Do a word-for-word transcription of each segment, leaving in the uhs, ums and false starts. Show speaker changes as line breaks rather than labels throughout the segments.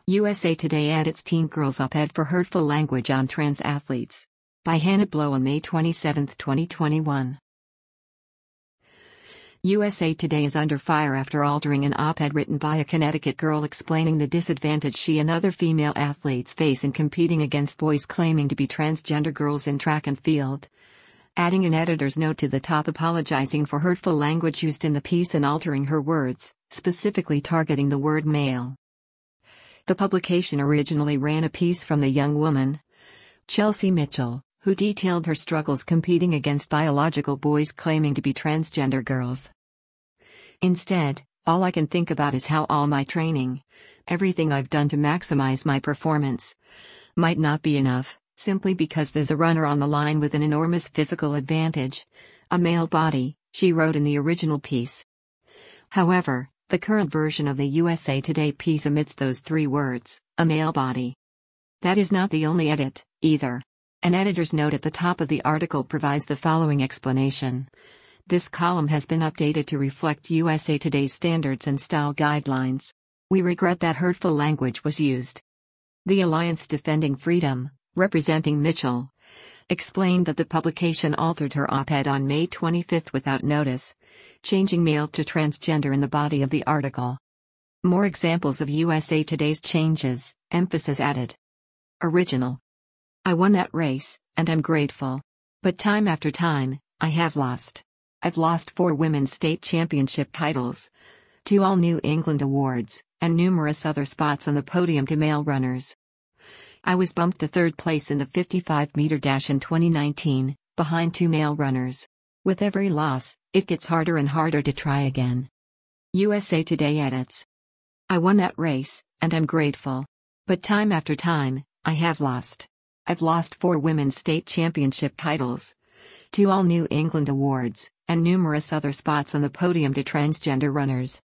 U S A Today edits Teen Girls Op-Ed for Hurtful Language on Trans Athletes. By Hannah Blow on May twenty-seventh, twenty twenty-one. U S A Today is under fire after altering an op-ed written by a Connecticut girl explaining the disadvantage she and other female athletes face in competing against boys claiming to be transgender girls in track and field. Adding an editor's note to the top apologizing for hurtful language used in the piece and altering her words, specifically targeting the word male. The publication originally ran a piece from the young woman, Chelsea Mitchell, who detailed her struggles competing against biological boys claiming to be transgender girls. Instead, all I can think about is how all my training, everything I've done to maximize my performance, might not be enough, simply because there's a runner on the line with an enormous physical advantage, a male body, she wrote in the original piece. However, the current version of the U S A Today piece omits those three words, a male body. That is not the only edit, either. An editor's note at the top of the article provides the following explanation. This column has been updated to reflect U S A Today's standards and style guidelines. We regret that hurtful language was used. The Alliance Defending Freedom, representing Mitchell, explained that the publication altered her op-ed on May twenty-fifth without notice, changing male to transgender in the body of the article. More examples of U S A Today's changes, emphasis added. Original. I won that race, and I'm grateful. But time after time, I have lost. I've lost four women's state championship titles, two All New England awards, and numerous other spots on the podium to male runners. I was bumped to third place in the fifty-five meter dash in twenty nineteen, behind two male runners. With every loss, it gets harder and harder to try again. U S A Today edits. I won that race, and I'm grateful. But time after time, I have lost. I've lost four women's state championship titles, two All New England awards, and numerous other spots on the podium to transgender runners.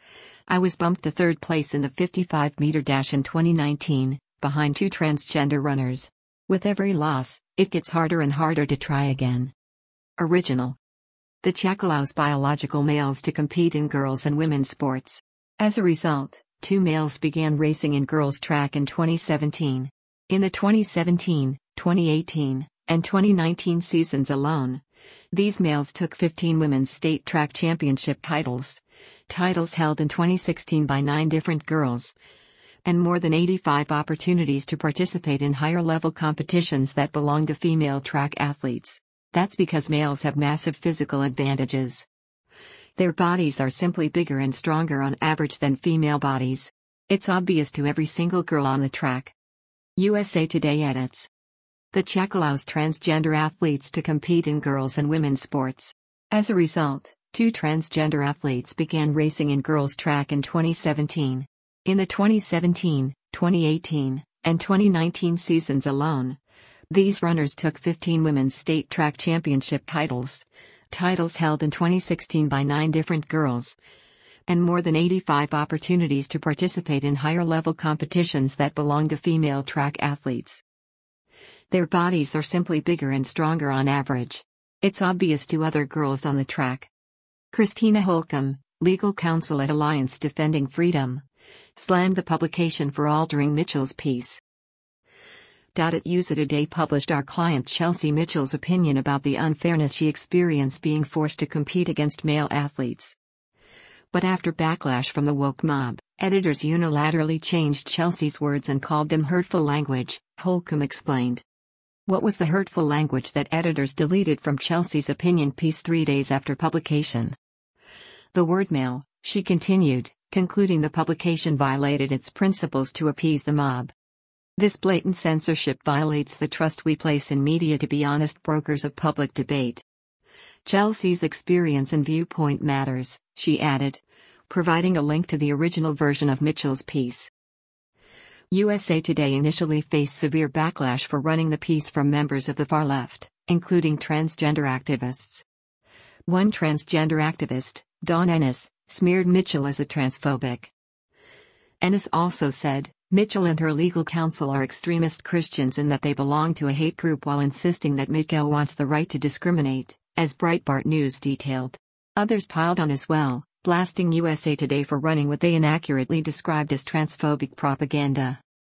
I was bumped to third place in the fifty-five meter dash in twenty nineteen, behind two transgender runners. With every loss, it gets harder and harder to try again. Original. The check allows biological males to compete in girls' and women's sports. As a result, two males began racing in girls' track in twenty seventeen. In the twenty seventeen, twenty eighteen, and twenty nineteen seasons alone, these males took fifteen women's state track championship titles, titles held in twenty sixteen by nine different girls, and more than eighty-five opportunities to participate in higher-level competitions that belong to female track athletes. That's because males have massive physical advantages. Their bodies are simply bigger and stronger on average than female bodies. It's obvious to every single girl on the track. U S A Today edits. The check allows transgender athletes to compete in girls' and women's sports. As a result, two transgender athletes began racing in girls' track in twenty seventeen. In the twenty seventeen, twenty eighteen, and twenty nineteen seasons alone, these runners took fifteen women's state track championship titles, titles held in twenty sixteen by nine different girls, and more than eighty-five opportunities to participate in higher-level competitions that belong to female track athletes. Their bodies are simply bigger and stronger on average. It's obvious to other girls on the track. Christina Holcomb, legal counsel at Alliance Defending Freedom, slammed the publication for altering Mitchell's piece. At U S A Today published our client Chelsea Mitchell's opinion about the unfairness she experienced being forced to compete against male athletes. But after backlash from the woke mob, editors unilaterally changed Chelsea's words and called them hurtful language, Holcomb explained. What was the hurtful language that editors deleted from Chelsea's opinion piece three days after publication? The word male, she continued, concluding the publication violated its principles to appease the mob. This blatant censorship violates the trust we place in media to be honest brokers of public debate. Chelsea's experience and viewpoint matters, she added, providing a link to the original version of Mitchell's piece. U S A Today initially faced severe backlash for running the piece from members of the far left, including transgender activists. One transgender activist, Dawn Ennis, smeared Mitchell as a transphobic. Ennis also said, Mitchell and her legal counsel are extremist Christians in that they belong to a hate group while insisting that Mitchell wants the right to discriminate, as Breitbart News detailed. Others piled on as well, blasting U S A Today for running what they inaccurately described as transphobic propaganda.